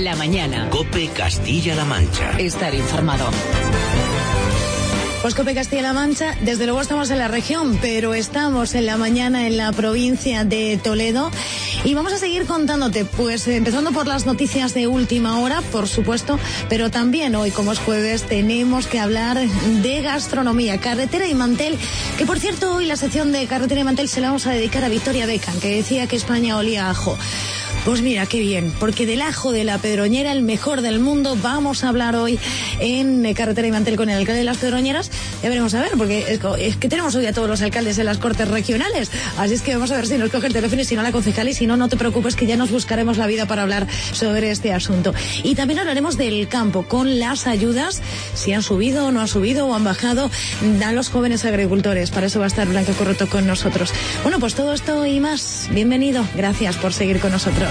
La mañana. COPE Castilla-La Mancha. Estar informado. Pues COPE Castilla-La Mancha, desde luego estamos en la región, pero estamos en la mañana en la provincia de Toledo y vamos a seguir contándote, pues empezando por las noticias de última hora, por supuesto, pero también hoy, como es jueves, tenemos que hablar de gastronomía, carretera y mantel, que por cierto hoy la sección de carretera y mantel se la vamos a dedicar a Victoria Beckham, que decía que España olía a ajo. Pues mira, qué bien, porque del ajo de la Pedroñera, el mejor del mundo, vamos a hablar hoy en Carretera y Mantel con el alcalde de las Pedroñeras. Ya veremos a ver, porque es que tenemos hoy a todos los alcaldes en las Cortes Regionales, así es que vamos a ver si nos coge el teléfono y si no la concejal, y si no, no te preocupes que ya nos buscaremos la vida para hablar sobre este asunto. Y también hablaremos del campo, con las ayudas, si han subido o no han subido o han bajado, dan los jóvenes agricultores. Para eso va a estar Blanca Corroto con nosotros. Bueno, pues todo esto y más. Bienvenido, gracias por seguir con nosotros.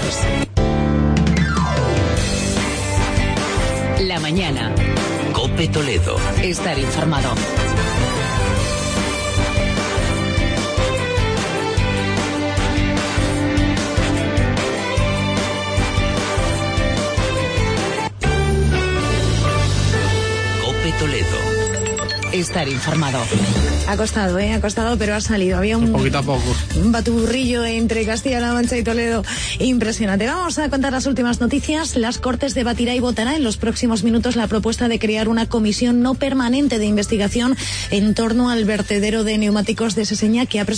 La mañana. COPE Toledo. Estar informado. COPE Toledo. Estar informado. Ha costado, pero ha salido. Había un poquito a poco. Un batiburrillo entre Castilla-La Mancha y Toledo impresionante. Vamos a contar las últimas noticias. Las Cortes debatirá y votará en los próximos minutos la propuesta de crear una comisión no permanente de investigación en torno al vertedero de neumáticos de Seseña que ha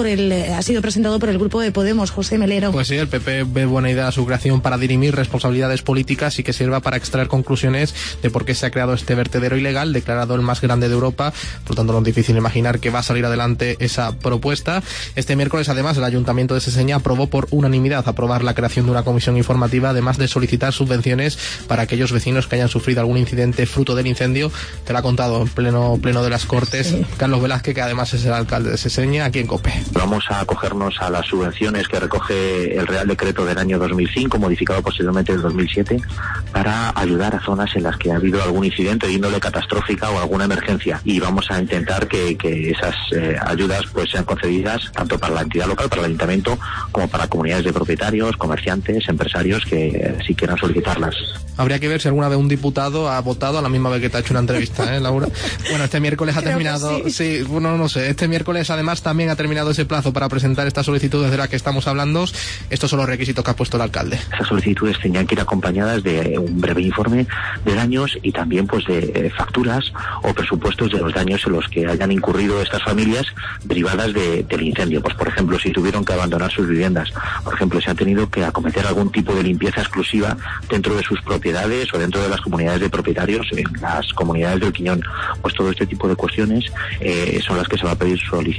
sido presentado por el grupo de Podemos, José Melero. Pues sí, el PP ve buena idea su creación para dirimir responsabilidades políticas y que sirva para extraer conclusiones de por qué se ha creado este vertedero ilegal, declarado el más grande de Europa. Por tanto, no es difícil imaginar que va a salir adelante esa propuesta. Este miércoles, además, el Ayuntamiento de Seseña aprobó por unanimidad aprobar la creación de una comisión informativa, además de solicitar subvenciones para aquellos vecinos que hayan sufrido algún incidente fruto del incendio. Te lo ha contado en pleno de las Cortes, sí, Carlos Velázquez, que además es el alcalde de Seseña, aquí en COPE. Vamos a acogernos a las subvenciones que recoge el Real Decreto del año 2005, modificado posteriormente del 2007, para ayudar a zonas en las que ha habido algún incidente de índole catastrófica o alguna emergencia. Y vamos a intentar que esas ayudas pues sean concedidas tanto para la entidad local, para el ayuntamiento, como para comunidades de propietarios, comerciantes, empresarios que si quieran solicitarlas. Habría que ver si alguna vez un diputado ha votado a la misma vez que te ha hecho una entrevista, Laura. Bueno, este miércoles ha terminado. Sí, bueno, no sé. Este miércoles además también ha terminado ese plazo para presentar estas solicitudes de las que estamos hablando. Estos son los requisitos que ha puesto el alcalde. Esas solicitudes tenían que ir acompañadas de un breve informe de daños y también pues de facturas o presupuestos de los daños en los que hayan incurrido estas familias derivadas del incendio. Pues por ejemplo, si tuvieron que abandonar sus viviendas, por ejemplo, si han tenido que acometer algún tipo de limpieza exclusiva dentro de sus propiedades o dentro de las comunidades de propietarios, en las comunidades del Quiñón, pues todo este tipo de cuestiones son las que se va a pedir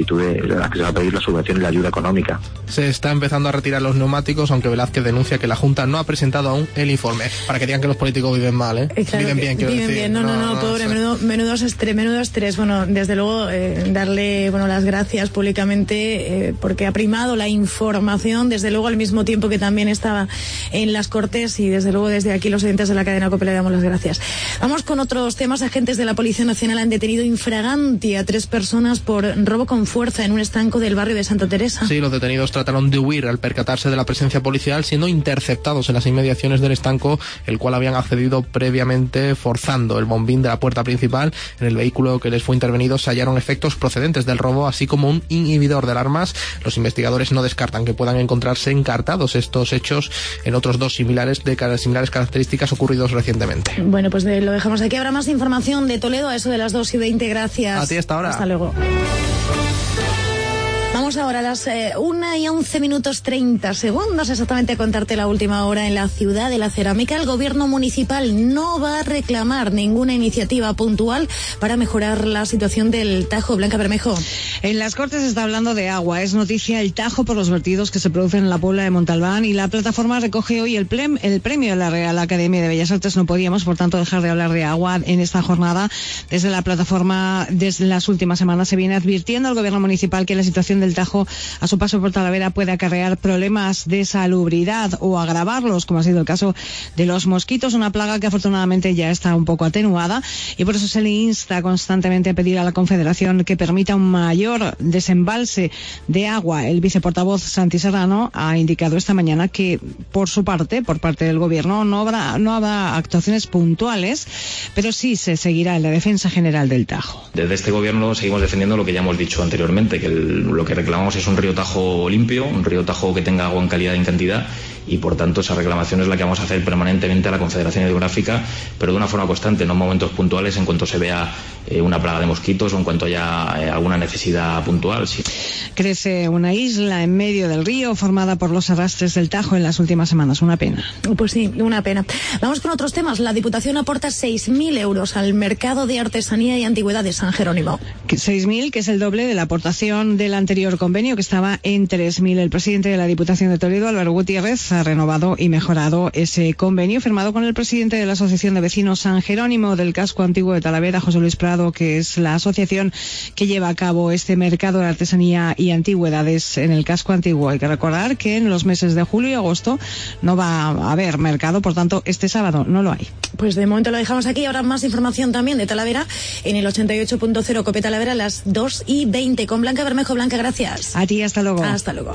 las que se va a pedir la subvención y la ayuda económica. Se está empezando a retirar los neumáticos, aunque Velázquez denuncia que la Junta no ha presentado aún el informe, para que digan que los políticos viven mal, Claro, viven bien, quiero decir. Bien. No, pobre, menudo estrés. Bueno, desde luego darle las gracias públicamente porque ha primado la información, desde luego al mismo tiempo que también estaba en las Cortes, y desde luego desde aquí los oyentes de la cadena COPE le damos las gracias. Vamos con otros temas. Agentes de la Policía Nacional han detenido infraganti a 3 personas por robo con fuerza en un estanco del barrio de Santa Teresa. Sí, los detenidos trataron de huir al percatarse de la presencia policial, siendo interceptados en las inmediaciones del estanco, el cual habían accedido previamente forzando el bombín de la puerta principal. En el vehículo que les fue intervenido se hallaron efectos procedentes del robo, así como un inhibidor de alarmas. Los investigadores no descartan que puedan encontrarse encartados estos hechos en otros 2 similares características ocurridos recientemente. Bueno, pues lo dejamos aquí. Habrá más información de Toledo a eso de las 2:20. Gracias. A ti hasta ahora. Hasta luego. Vamos ahora a las 1:11:30 exactamente a contarte la última hora en la ciudad de la cerámica. El gobierno municipal no va a reclamar ninguna iniciativa puntual para mejorar la situación del Tajo. Blanca Bermejo. En las Cortes se está hablando de agua. Es noticia el Tajo por los vertidos que se producen en la Puebla de Montalbán, y la plataforma recoge hoy el premio de la Real Academia de Bellas Artes. No podíamos, por tanto, dejar de hablar de agua en esta jornada. Desde la plataforma, desde las últimas semanas se viene advirtiendo al gobierno municipal que la situación del Tajo a su paso por Talavera puede acarrear problemas de salubridad o agravarlos, como ha sido el caso de los mosquitos, una plaga que afortunadamente ya está un poco atenuada, y por eso se le insta constantemente a pedir a la Confederación que permita un mayor desembalse de agua. El viceportavoz Santi Serrano ha indicado esta mañana que por parte del Gobierno no habrá actuaciones puntuales, pero sí se seguirá en la defensa general del Tajo. Desde este Gobierno seguimos defendiendo lo que ya hemos dicho anteriormente, que lo que reclamamos es un río Tajo limpio, un río Tajo que tenga agua en calidad y en cantidad, y por tanto esa reclamación es la que vamos a hacer permanentemente a la Confederación Hidrográfica, pero de una forma constante, no en momentos puntuales en cuanto se vea una plaga de mosquitos o en cuanto haya alguna necesidad puntual. Sí. Crece una isla en medio del río formada por los arrastres del Tajo en las últimas semanas. Una pena. Pues sí, una pena. Vamos con otros temas. La Diputación aporta 6.000 euros al mercado de artesanía y antigüedades San Jerónimo. 6.000, que es el doble de la aportación del anterior convenio, que estaba en 3.000. El presidente de la Diputación de Toledo, Álvaro Gutiérrez, ha renovado y mejorado ese convenio firmado con el presidente de la Asociación de Vecinos San Jerónimo del Casco Antiguo de Talavera, José Luis Prado, que es la asociación que lleva a cabo este mercado de artesanía y antigüedades en el Casco Antiguo. Hay que recordar que en los meses de julio y agosto no va a haber mercado, por tanto este sábado no lo hay. Pues de momento lo dejamos aquí. Ahora más información también de Talavera en el 88.0 Cope Talavera a las 2:20 con Blanca Bermejo. Blanca, gracias. A ti, hasta luego. Hasta luego.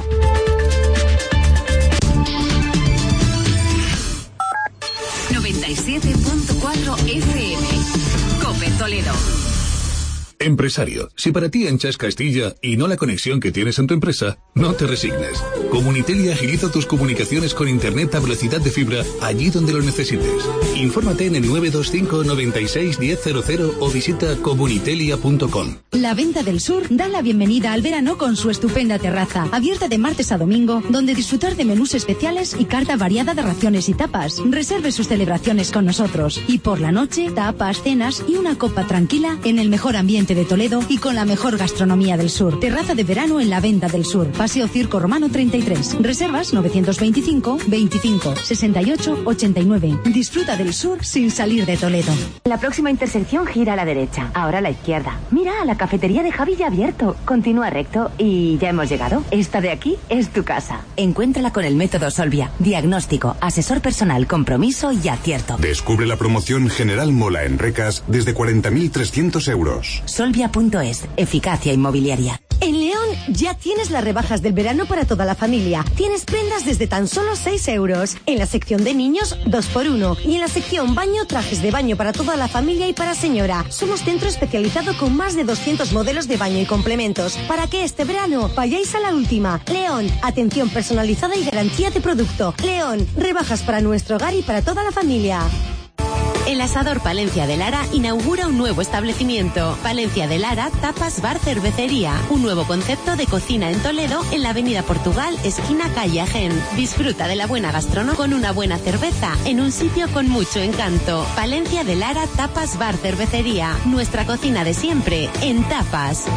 FM. Cope Toledo. Empresario, si para ti Ancha es Castilla y no la conexión que tienes en tu empresa, no te resignes. Comunitel agiliza tus comunicaciones con internet a velocidad de fibra allí donde lo necesites. Infórmate en el 925 96 1000 o visita comunitelia.com. La Venta del Sur da la bienvenida al verano con su estupenda terraza, abierta de martes a domingo, donde disfrutar de menús especiales y carta variada de raciones y tapas. Reserve sus celebraciones con nosotros. Y por la noche, tapas, cenas y una copa tranquila en el mejor ambiente de Toledo y con la mejor gastronomía del sur. Terraza de verano en la Venta del Sur. Paseo Circo Romano 33. Reservas 925 25 68 89. Disfruta del sur sin salir de Toledo. La próxima intersección gira a la derecha, ahora a la izquierda. Mira, la cafetería de Javi ya ha abierto. Continúa recto y ya hemos llegado. Esta de aquí es tu casa. Encuéntrala con el método Solvia. Diagnóstico, asesor personal, compromiso y acierto. Descubre la promoción General Mola en Recas desde 40.300 euros. Solvia.es, eficacia inmobiliaria. En León ya tienes las rebajas del verano para toda la familia. Tienes prendas desde tan solo 6 euros. En la sección de niños, 2x1. Y en la sección baño, trajes de baño para toda la familia y para señora. Somos centro especializado con más de 200 modelos de baño y complementos. Para que este verano vayáis a la última. León, atención personalizada y garantía de producto. León, rebajas para nuestro hogar y para toda la familia. El Asador Palencia de Lara inaugura un nuevo establecimiento. Palencia de Lara, tapas, bar, cervecería. Un nuevo concepto de cocina en Toledo, en la avenida Portugal, esquina calle Agen. Disfruta de la buena gastronomía con una buena cerveza, en un sitio con mucho encanto. Palencia de Lara, tapas, bar, cervecería. Nuestra cocina de siempre, en tapas.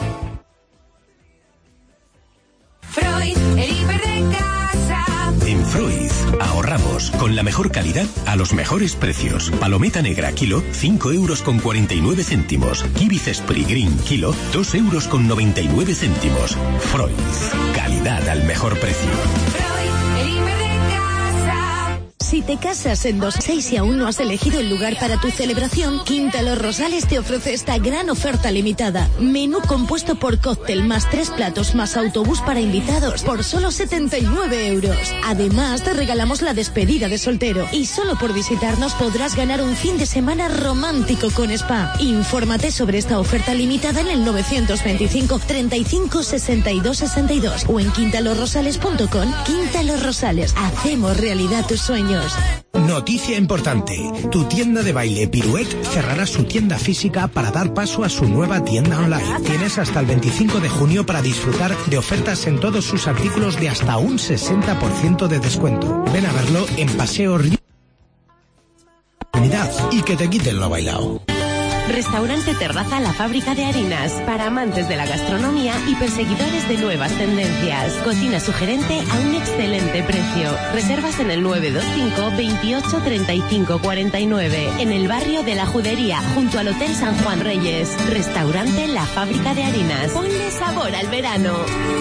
Freud, el hiper de casa. En Freud ahorramos con la mejor calidad a los mejores precios. Palometa negra kilo, 5 euros con 49 céntimos. Kiwi Zespri Green kilo, 2 euros con 99 céntimos. Freud, calidad al mejor precio. Freud, el hiper de casa. Si te casas en 2.6 y aún no has elegido el lugar para tu celebración, Quinta Los Rosales te ofrece esta gran oferta limitada. Menú compuesto por cóctel más 3 platos más autobús para invitados por solo 79 euros. Además, te regalamos la despedida de soltero y solo por visitarnos podrás ganar un fin de semana romántico con spa. Infórmate sobre esta oferta limitada en el 925 35 62 62 o en quintalosrosales.com. Quinta Los Rosales, hacemos realidad tus sueños. Noticia importante. Tu tienda de baile Pirouette cerrará su tienda física para dar paso a su nueva tienda online. Tienes hasta el 25 de junio para disfrutar de ofertas en todos sus artículos de hasta un 60% de descuento. Ven a verlo en Paseo Río y que te quiten lo bailado. Restaurante Terraza La Fábrica de Harinas, para amantes de la gastronomía y perseguidores de nuevas tendencias. Cocina sugerente a un excelente precio. Reservas en el 925 28 35 49, en el barrio de La Judería, junto al Hotel San Juan Reyes. Restaurante La Fábrica de Harinas. Ponle sabor al verano.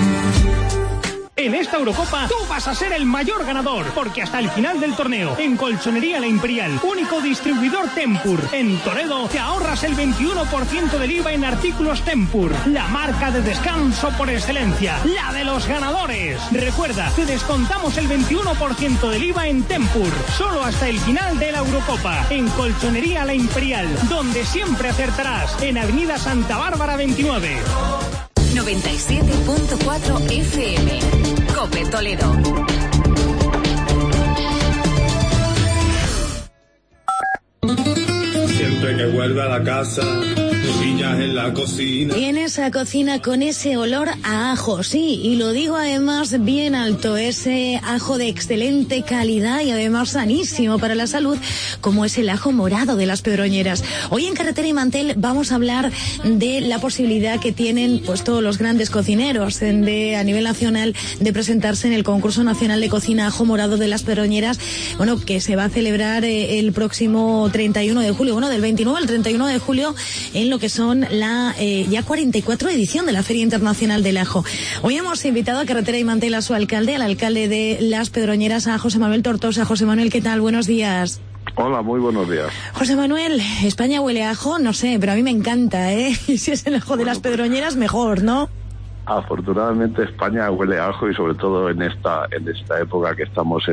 En esta Eurocopa tú vas a ser el mayor ganador, porque hasta el final del torneo, en Colchonería La Imperial, único distribuidor Tempur en Toledo, te ahorras el 21% del IVA en artículos Tempur, la marca de descanso por excelencia, la de los ganadores. Recuerda, te descontamos el 21% del IVA en Tempur, solo hasta el final de la Eurocopa, en Colchonería La Imperial, donde siempre acertarás, en Avenida Santa Bárbara 29. 97.4 FM. COPE Toledo. Siempre que vuelve a la casa, pillas en la cocina. Y en esa cocina con ese olor a ajo, sí, y lo digo además bien alto, ese ajo de excelente calidad y además sanísimo para la salud, como es el ajo morado de Las Pedroñeras. Hoy en Carretera y Mantel vamos a hablar de la posibilidad que tienen pues todos los grandes cocineros a nivel nacional de presentarse en el concurso nacional de cocina ajo morado de Las Pedroñeras, bueno, que se va a celebrar el próximo 31 de julio, bueno, del 29 al 31 de julio, en lo que son la ya 44 edición de la Feria Internacional del Ajo. Hoy hemos invitado a Carretera y Mantel a su alcalde, al alcalde de Las Pedroñeras, a José Manuel Tortosa. José Manuel, ¿qué tal? Buenos días. Hola, muy buenos días. José Manuel, ¿España huele a ajo? No sé, pero a mí me encanta, ¿eh? Y si es el ajo de Las Pedroñeras, mejor, ¿no? Afortunadamente España huele a ajo, y sobre todo en esta época que estamos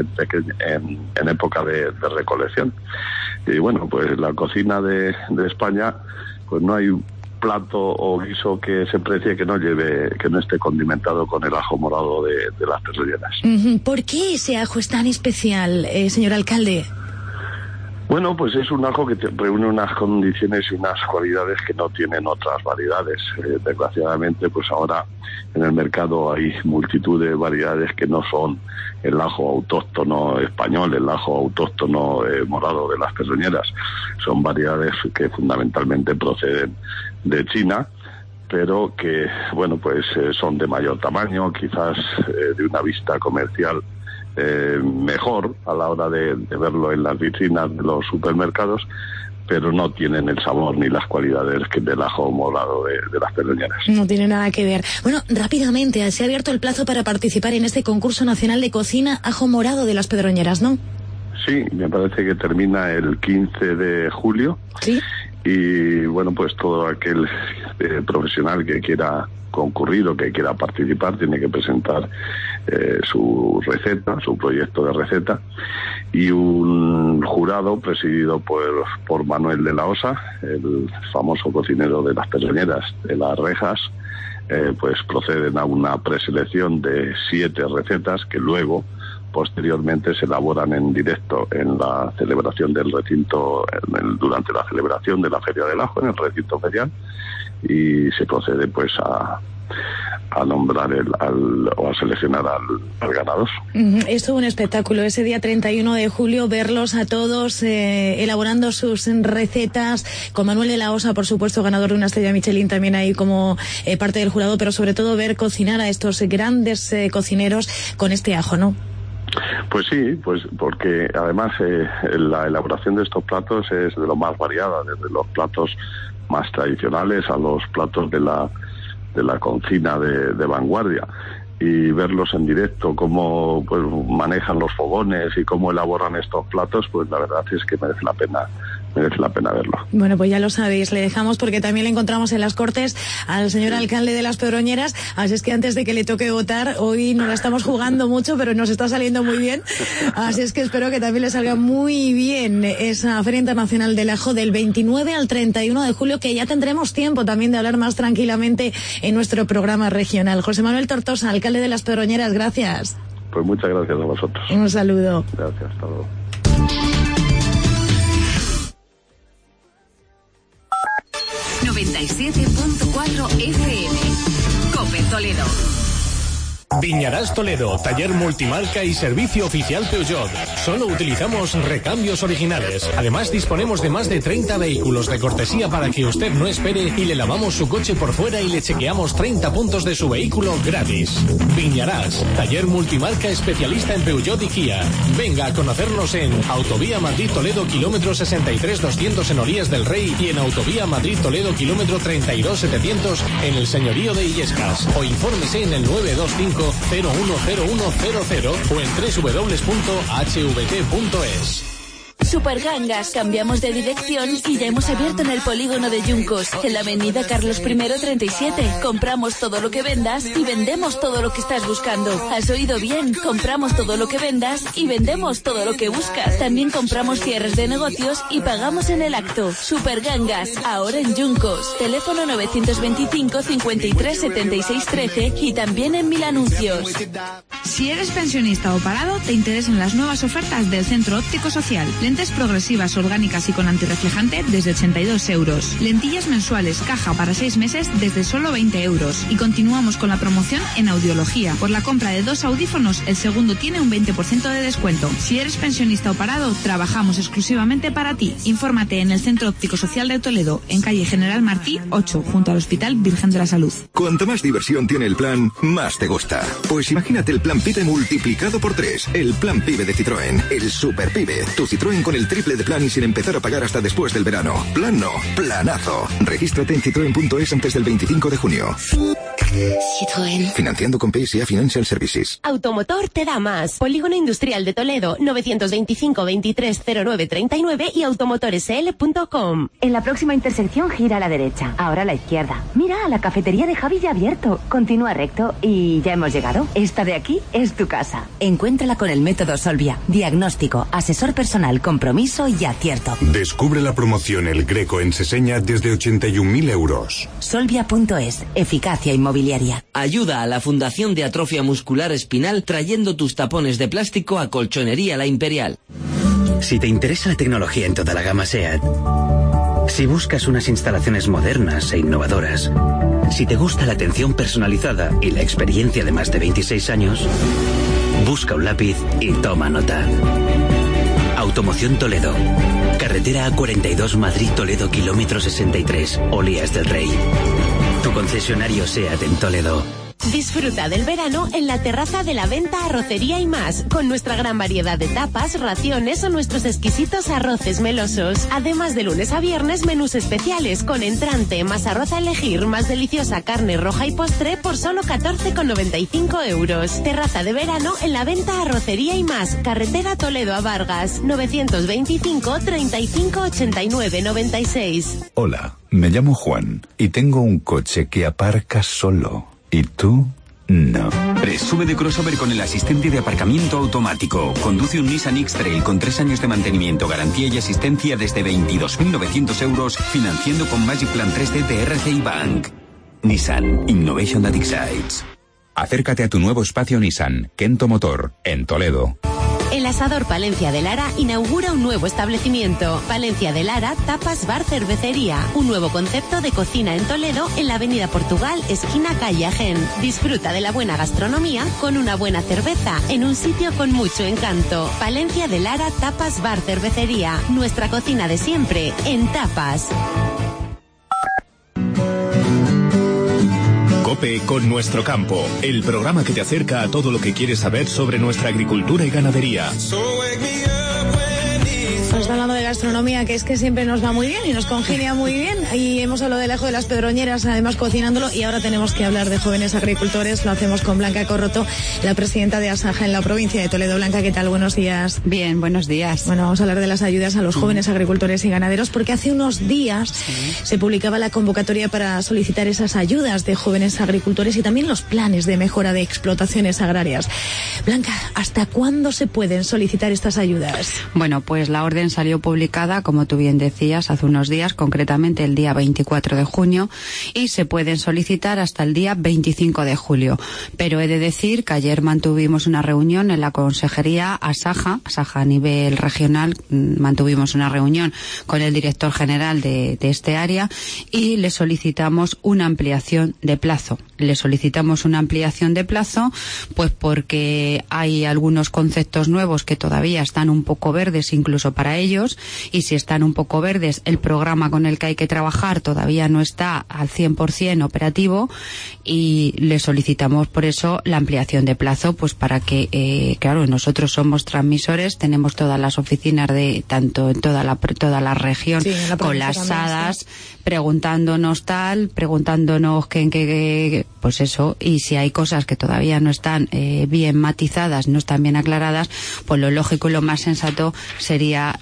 en época de recolección. Y bueno, pues la cocina de España, pues no hay plato o guiso que se precie que no esté condimentado con el ajo morado de Las Pedroñeras. ¿Por qué ese ajo es tan especial, señor alcalde? Bueno, pues es un ajo que reúne unas condiciones y unas cualidades que no tienen otras variedades. Desgraciadamente, pues ahora en el mercado hay multitud de variedades que no son el ajo autóctono español, el ajo autóctono morado de Las Pedroñeras. Son variedades que fundamentalmente proceden de China, pero que, bueno, pues son de mayor tamaño, quizás de una vista comercial mejor a la hora de verlo en las vitrinas de los supermercados, pero no tienen el sabor ni las cualidades del ajo morado de Las Pedroñeras. No tiene nada que ver. Bueno, rápidamente, se ha abierto el plazo para participar en este concurso nacional de cocina ajo morado de Las Pedroñeras, ¿no? Sí, me parece que termina el 15 de julio. Sí. Y bueno, pues todo aquel profesional que quiera concurrir o que quiera participar tiene que presentar su receta, su proyecto de receta, y un jurado presidido por Manuel de la Osa, el famoso cocinero de Las Pedroñeras de Las Rejas, pues proceden a una preselección de 7 recetas que luego posteriormente se elaboran en directo en la celebración del recinto, durante la celebración de la Feria del Ajo en el recinto ferial, y se procede pues a nombrar o a seleccionar al ganador. Es todo un espectáculo ese día 31 de julio, verlos a todos elaborando sus recetas, con Manuel de la Osa, por supuesto, ganador de una estrella Michelin, también ahí como parte del jurado, pero sobre todo ver cocinar a estos grandes cocineros con este ajo, ¿no? Pues sí, pues porque además la elaboración de estos platos es de lo más variada, desde los platos más tradicionales a los platos de la cocina de vanguardia, y verlos en directo, cómo pues manejan los fogones y cómo elaboran estos platos, pues la verdad es que merece la pena verlo. Bueno, pues ya lo sabéis, le dejamos porque también le encontramos en las Cortes al señor alcalde de Las Pedroñeras, así es que antes de que le toque votar, hoy nos la estamos jugando mucho, pero nos está saliendo muy bien, así es que espero que también le salga muy bien esa Feria Internacional del Ajo del 29 al 31 de julio, que ya tendremos tiempo también de hablar más tranquilamente en nuestro programa regional. José Manuel Tortosa, alcalde de Las Pedroñeras, gracias. Pues muchas gracias a vosotros. Un saludo. Gracias, hasta luego. 97.4 FM. COPE Toledo. Viñarás Toledo, taller multimarca y servicio oficial Peugeot. Solo utilizamos recambios originales. Además, disponemos de más de 30 vehículos de cortesía para que usted no espere y le lavamos su coche por fuera y le chequeamos 30 puntos de su vehículo gratis. Viñarás, taller multimarca especialista en Peugeot y Kia. Venga a conocernos en Autovía Madrid-Toledo, kilómetro 63-200 en Olías del Rey y en Autovía Madrid-Toledo, kilómetro 32-700 en el Señorío de Illescas. O infórmese en el 925 010100 o en www.hvt.es. Supergangas, cambiamos de dirección y ya hemos abierto en el polígono de Yuncos, en la avenida Carlos I 37. Compramos todo lo que vendas y vendemos todo lo que estás buscando. ¿Has oído bien? Compramos todo lo que vendas y vendemos todo lo que buscas. También compramos cierres de negocios y pagamos en el acto. Supergangas, ahora en Yuncos. Teléfono 925 53 76 13 y también en Mil Anuncios. Si eres pensionista o parado, te interesan las nuevas ofertas del Centro Óptico Social. Lentes progresivas, orgánicas y con antirreflejante desde 82 euros. Lentillas mensuales, caja para 6 meses desde solo 20 euros. Y continuamos con la promoción en audiología. Por la compra de 2 audífonos, el segundo tiene un 20% de descuento. Si eres pensionista o parado, trabajamos exclusivamente para ti. Infórmate en el Centro Óptico Social de Toledo, en calle General Martí 8, junto al Hospital Virgen de la Salud. Cuanto más diversión tiene el plan, más te gusta. Pues imagínate el plan PIBE multiplicado por 3. El plan PIBE de Citroën, el Super PIBE. Tu Citroën con el triple de plan y sin empezar a pagar hasta después del verano. Plan no, planazo. Regístrate en citroen.es antes del 25 de junio. Citroën. Financiando con PSA Financial Services. Automotor te da más. Polígono Industrial de Toledo, 925 23 09 39 y automotorsl.com. En la próxima intersección gira a la derecha, ahora a la izquierda. Mira, la cafetería de Javi ya abierto. Continúa recto y ya hemos llegado. Esta de aquí es tu casa. Encuéntrala con el método Solvia. Diagnóstico, asesor personal, compromiso y acierto. Descubre la promoción El Greco en Seseña desde 81.000 euros. Solvia.es, eficacia inmobiliaria. Ayuda a la Fundación de Atrofia Muscular Espinal trayendo tus tapones de plástico a Colchonería La Imperial. Si te interesa la tecnología en toda la gama SEAT, si buscas unas instalaciones modernas e innovadoras, si te gusta la atención personalizada y la experiencia de más de 26 años, busca un lápiz y toma nota. Automoción Toledo. Carretera A42 Madrid-Toledo, kilómetro 63, Olías del Rey. Tu concesionario SEAT en Toledo. Disfruta del verano en la terraza de la Venta Arrocería y Más, con nuestra gran variedad de tapas, raciones o nuestros exquisitos arroces melosos. Además, de lunes a viernes, menús especiales con entrante, más arroz a elegir, más deliciosa carne roja y postre por solo 14,95 euros. Terraza de verano en la Venta Arrocería y Más, carretera Toledo a Vargas, 925 35 89 96. Hola, me llamo Juan y tengo un coche que aparca solo. ¿Y tú? No. Presume de crossover con el asistente de aparcamiento automático. Conduce un Nissan X-Trail con 3 años de mantenimiento, garantía y asistencia desde 22.900 euros, financiando con Magic Plan 3D de RCI Bank. Nissan Innovation that excites. Acércate a tu nuevo espacio Nissan, Kento Motor, en Toledo. El Asador Palencia de Lara inaugura un nuevo establecimiento. Palencia de Lara, tapas, bar, cervecería. Un nuevo concepto de cocina en Toledo, en la avenida Portugal, esquina calle Agen. Disfruta de la buena gastronomía con una buena cerveza, en un sitio con mucho encanto. Palencia de Lara, tapas, bar, cervecería. Nuestra cocina de siempre, en tapas. COPE con Nuestro Campo, el programa que te acerca a todo lo que quieres saber sobre nuestra agricultura y ganadería. Está hablando de gastronomía, que es que siempre nos va muy bien y nos congenia muy bien. Y hemos hablado del ajo de las Pedroñeras, además cocinándolo, y ahora tenemos que hablar de jóvenes agricultores. Lo hacemos con Blanca Corroto, la presidenta de Asaja en la provincia de Toledo. Blanca, ¿qué tal? Buenos días. Bien, buenos días. Bueno, vamos a hablar de las ayudas a los jóvenes agricultores y ganaderos, porque hace unos días se publicaba la convocatoria para solicitar esas ayudas de jóvenes agricultores y también los planes de mejora de explotaciones agrarias. Blanca, ¿hasta cuándo se pueden solicitar estas ayudas? Bueno, pues la orden salió publicada, como tú bien decías, hace unos días, concretamente el día 24 de junio, y se pueden solicitar hasta el día 25 de julio. Pero he de decir que ayer mantuvimos una reunión en la Consejería Asaja a nivel regional, mantuvimos una reunión con el director general de este área y le solicitamos una ampliación de plazo. Pues porque hay algunos conceptos nuevos que todavía están un poco verdes incluso para ellos, y si están un poco verdes, el programa con el que hay que trabajar todavía no está al 100% operativo, y le solicitamos por eso la ampliación de plazo, pues para que, claro, nosotros somos transmisores, tenemos todas las oficinas de tanto en toda la región, sí, con las SADAS, preguntándonos que pues eso, y si hay cosas que todavía no están bien matizadas, no están bien aclaradas, pues lo lógico y lo más sensato sería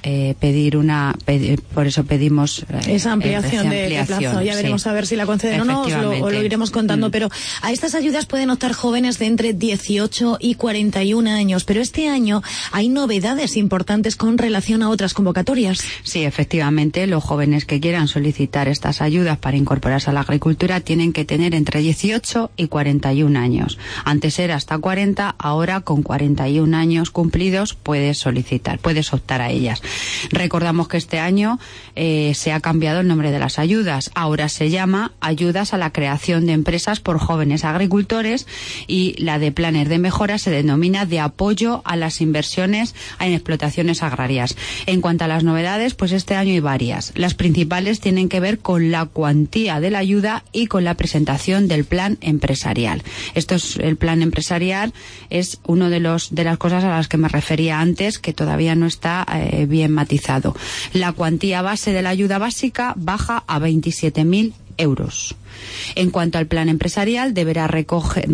por eso pedimos esa ampliación de plazo. Ya veremos, sí, a ver si la conceden o no, o lo iremos contando. Pero a estas ayudas pueden optar jóvenes de entre 18 y 41 años, pero este año hay novedades importantes con relación a otras convocatorias. Sí, efectivamente, los jóvenes que quieran solicitar estas ayudas para incorporarse a la agricultura tienen que tener entre 18 y 41 años. Antes era hasta 40, ahora con 41 años cumplidos puedes optar a ellas. Recordamos que este año se ha cambiado el nombre de las ayudas. Ahora se llama Ayudas a la Creación de Empresas por Jóvenes Agricultores, y la de Planes de Mejora se denomina de Apoyo a las Inversiones en Explotaciones Agrarias. En cuanto a las novedades, pues este año hay varias. Las principales tienen que ver con la cuantía de la ayuda y con la presentación del plan empresarial. El plan empresarial es uno de las cosas a las que me refería antes, que todavía no está bien matizado. La cuantía base de la ayuda básica baja a 27.000 euros. En cuanto al plan empresarial, deberá recoger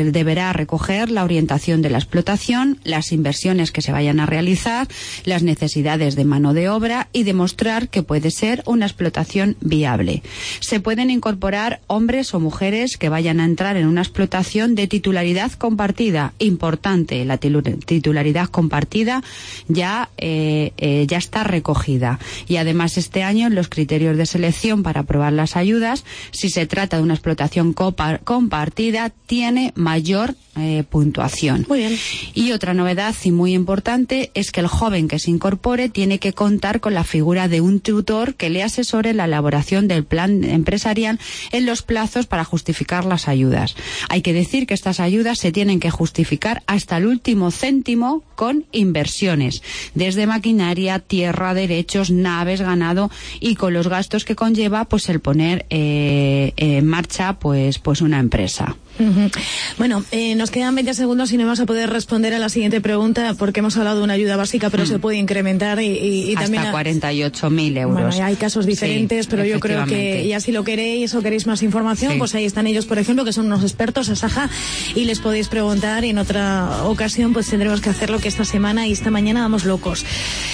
la orientación de la explotación, las inversiones que se vayan a realizar, las necesidades de mano de obra y demostrar que puede ser una explotación viable. Se pueden incorporar hombres o mujeres que vayan a entrar en una explotación de titularidad compartida. Importante, la titularidad compartida ya está recogida. Y además este año los criterios de selección para aprobar las ayudas, si se trata de una explotación compartida, tiene mayor puntuación. Muy bien. Y otra novedad y muy importante es que el joven que se incorpore tiene que contar con la figura de un tutor que le asesore la elaboración del plan empresarial en los plazos para justificar las ayudas. Hay que decir que estas ayudas se tienen que justificar hasta el último céntimo con inversiones, desde maquinaria, tierra, derechos, naves, ganado, y con los gastos que conlleva pues el poner en marcha pues una empresa. Bueno, nos quedan 20 segundos y no vamos a poder responder a la siguiente pregunta, porque hemos hablado de una ayuda básica, pero se puede incrementar y hasta también 48.000 euros. Bueno, hay casos diferentes, sí, pero yo creo que ya si lo queréis o queréis más información, sí, pues ahí están ellos, por ejemplo, que son unos expertos, Asaja, y les podéis preguntar, y en otra ocasión pues tendremos que hacerlo, que esta semana y esta mañana vamos locos.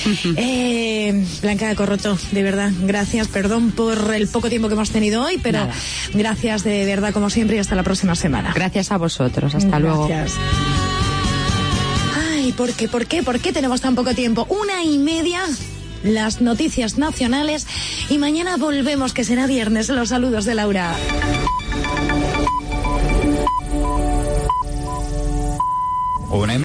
Blanca Corroto, de verdad, gracias, perdón por el poco tiempo que hemos tenido hoy, pero nada, gracias de verdad como siempre, y hasta la próxima semana. Gracias a vosotros, hasta luego. Ay, ¿por qué tenemos tan poco tiempo? 1:30, las noticias nacionales, y mañana volvemos, que será viernes. Los saludos de Laura.